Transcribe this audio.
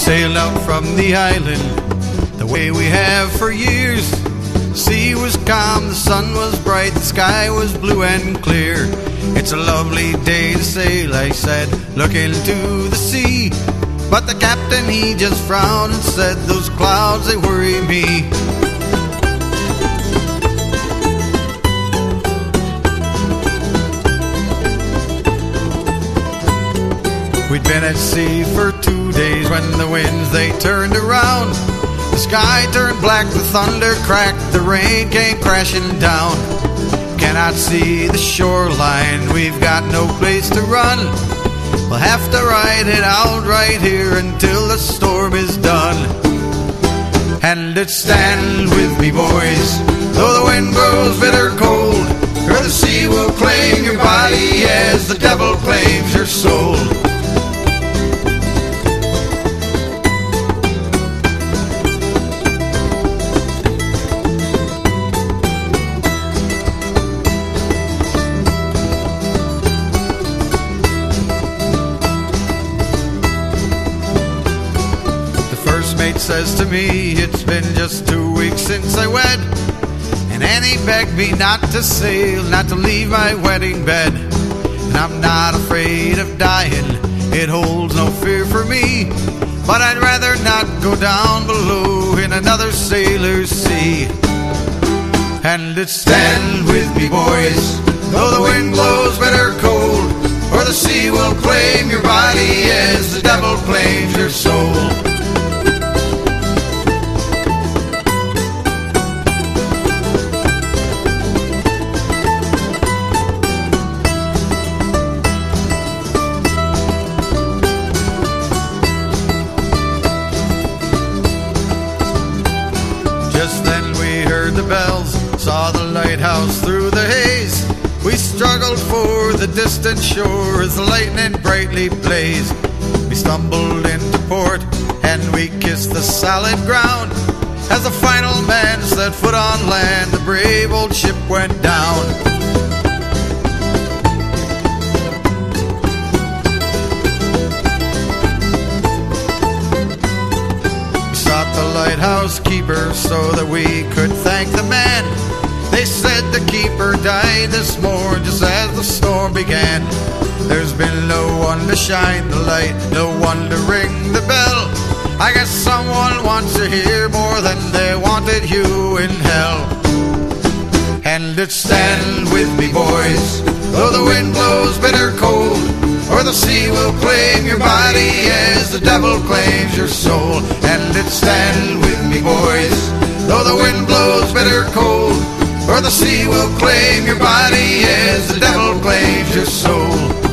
sailed out from the island the way we have for years. The sea was calm, the sun was bright, the sky was blue and clear. It's a lovely day to sail, I said, look into the sea. But the captain, he just frowned and said, those clouds, they worry me. We'd been at sea for 2 days when the winds, they turned around. The sky turned black, the thunder cracked, the rain came crashing down. Cannot see the shoreline, we've got no place to run. We'll have to ride it out right here until the storm is done. And it's stand with me, boys, though the wind blows bitter cold, or the sea will claim your body as the devil claims your soul. Mate says to me, it's been just 2 weeks since I wed, and Annie begged me not to sail, not to leave my wedding bed. And I'm not afraid of dying, it holds no fear for me, but I'd rather not go down below in another sailor's sea. And it's stand with me, boys, though the wind blows bitter cold, or the sea will claim your body as the devil claims your soul. Just then we heard the bells, saw the lighthouse through the haze. We struggled for the distant shore as the lightning brightly blazed. We stumbled into port and we kissed the solid ground. As the final man set foot on land, the brave old ship went down. Lighthouse keeper so that we could thank the man. They said the keeper died this morn just as the storm began. There's been no one to shine the light, no one to ring the bell. I guess someone wants to hear more than they wanted you in hell. And it's stand with me, boys, though the wind blows bitter cold, or the sea will claim your body as the devil claims your soul. And it's stand with me, boys, though the wind blows bitter cold, or the sea will claim your body as the devil claims your soul.